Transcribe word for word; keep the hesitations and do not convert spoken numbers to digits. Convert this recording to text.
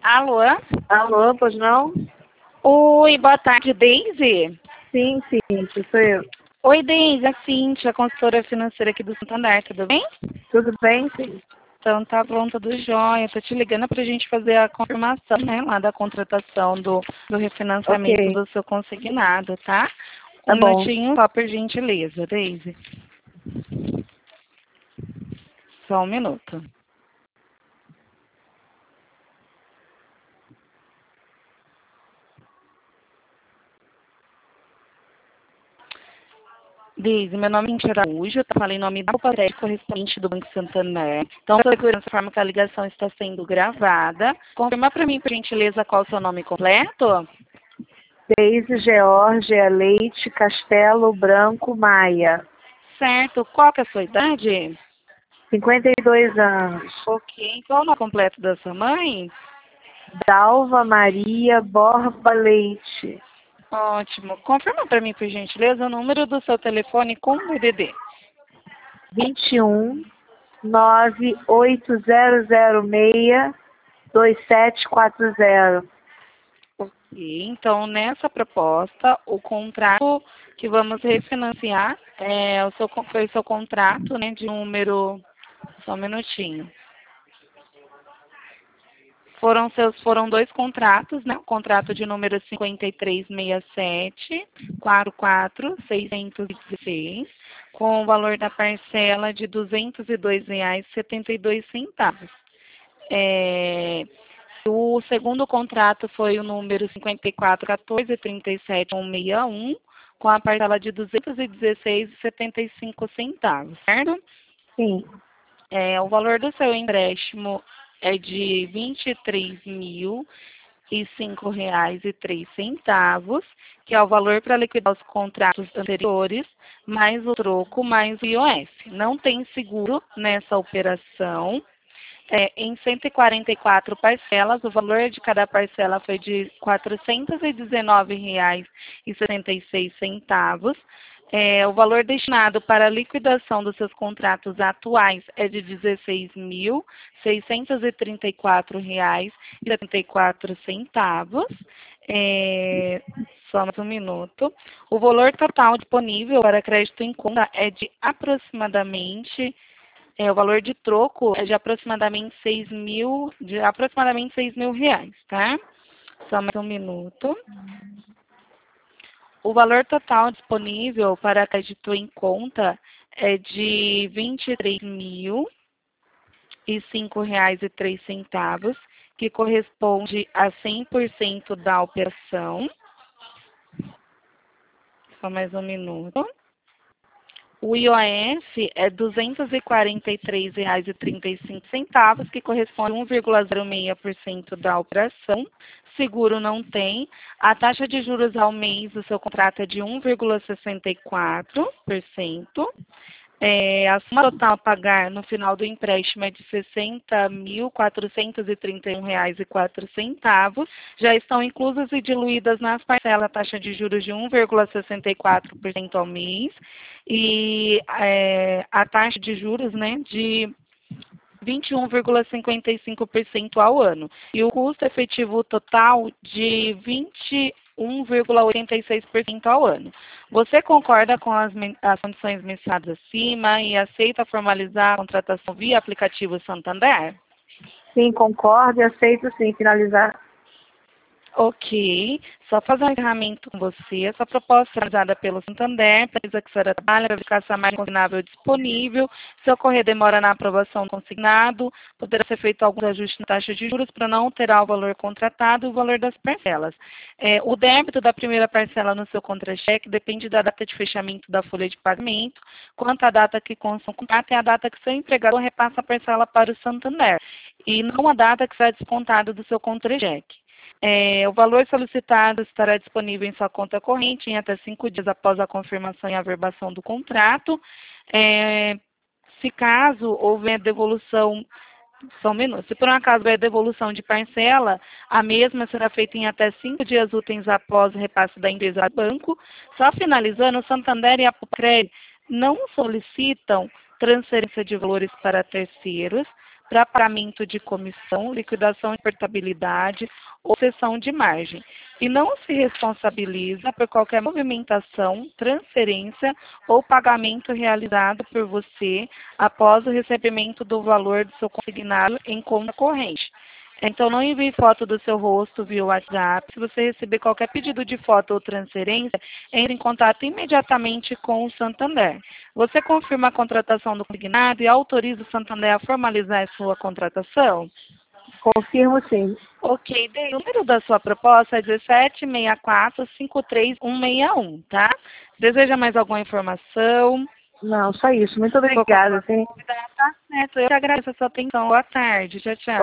Alô? Alô, pois não? Oi, boa tarde, Deise. Sim, sim, isso sou eu. Oi, Deise, a Cíntia, consultora financeira aqui do Santander, tudo bem? Tudo bem, sim? Então tá bom, tudo jóia. Tô te ligando pra gente fazer a confirmação, né, lá da contratação do, do refinanciamento Ok, do seu consignado, tá? Um tá bom. minutinho só, por gentileza, Deise. Só um minuto. Deise, meu nome é Cintia Araújo, eu falei em nome da Alpatec, correspondente do Banco Santander. Então, para segurança, forma que a ligação está sendo gravada. Confirma para mim, por gentileza, qual é o seu nome completo? Deise Georgia Leite Castelo Branco Maia, Certo. Qual que é a sua idade? cinquenta e dois anos. Ok. Qual é o nome completo da sua mãe? Dalva Maria Borba Leite, Ótimo. Confirma para mim, por gentileza, o número do seu telefone com D D D. vinte e um, nove oito zero zero seis, dois sete quatro zero. Ok. Então, nessa proposta, o contrato que vamos refinanciar é o seu, foi o seu contrato, né, de número. Só um minutinho. Foram seus, foram dois contratos, né? O contrato de número cinquenta e três sessenta e sete, quatro quatro seiscentos e dezesseis, com o valor da parcela de duzentos e dois reais e setenta e dois centavos. É, o segundo contrato foi o número cinquenta e quatro quatorze trinta e sete cento e sessenta e um, com a parcela de duzentos e dezesseis reais e setenta e cinco centavos, certo? Sim, É, o valor do seu empréstimo é de vinte e três mil e cinco reais e três centavos, que é o valor para liquidar os contratos anteriores, mais o troco, mais o I O F. Não tem seguro nessa operação. É, em cento e quarenta e quatro parcelas, o valor de cada parcela foi de quatrocentos e dezenove reais e sessenta e seis centavos. É, o valor destinado para a liquidação dos seus contratos atuais é de dezesseis mil seiscentos e trinta e quatro reais e setenta e quatro centavos. É, só mais um minuto. O valor total disponível para crédito em conta é de aproximadamente é, o valor de troco é de aproximadamente seis mil, de aproximadamente seis mil reais, tá? Só mais um minuto. O valor total disponível para crédito em conta é de vinte e três mil e cinco reais e três centavos, que corresponde a cem por cento da operação. Só mais um minuto. O I O F é duzentos e quarenta e três reais e trinta e cinco centavos, que corresponde a um vírgula zero seis por cento da operação. Seguro não tem. A taxa de juros ao mês do seu contrato é de um vírgula sessenta e quatro por cento. É, a soma total a pagar no final do empréstimo é de sessenta mil quatrocentos e trinta e um reais e quatro centavos. Já estão inclusas e diluídas nas parcelas a taxa de juros de um vírgula sessenta e quatro por cento ao mês e é, a taxa de juros, né, de vinte e um vírgula cinquenta e cinco por cento ao ano. E o custo efetivo total de vinte e um vírgula oitenta e seis por cento ao ano. Você concorda com as, as condições mencionadas acima e aceita formalizar a contratação via aplicativo Santander? sim, concordo e aceito sim, finalizar. Ok, só fazer um encerramento com você. Essa proposta é realizada pelo Santander, empresa que a senhora trabalha, para verificar se a mais consignável disponível. Se ocorrer demora na aprovação do consignado, poderá ser feito algum ajuste na taxa de juros para não alterar o valor contratado e o valor das parcelas. É, o débito da primeira parcela no seu contra-cheque depende da data de fechamento da folha de pagamento, quanto à data que consta o contrato é a data que seu empregador repassa a parcela para o Santander, e não a data que será descontada do seu contra-cheque. É, o valor solicitado estará disponível em sua conta corrente em até cinco dias após a confirmação e averbação do contrato. É, se caso houver devolução, só um minuto, se por um acaso houver devolução de parcela, a mesma será feita em até cinco dias úteis após o repasse da empresa ao banco. Só finalizando, o Santander e a Pupcred não solicitam transferência de valores para terceiros, para pagamento de comissão, liquidação de portabilidade ou cessão de margem. E não se responsabiliza por qualquer movimentação, transferência ou pagamento realizado por você após o recebimento do valor do seu consignado em conta corrente. Então, não envie foto do seu rosto via WhatsApp. Se você receber qualquer pedido de foto ou transferência, entre em contato imediatamente com o Santander. Você confirma a contratação do consignado e autoriza o Santander a formalizar a sua contratação? Confirmo sim. Ok, daí o número da sua proposta é dezessete, sessenta e quatro, cinquenta e três, cento e sessenta e um, tá? Deseja mais alguma informação? Não, só isso. Muito obrigada. Sim. Tá certo. Eu que agradeço a sua atenção. Boa tarde. Tchau, tchau.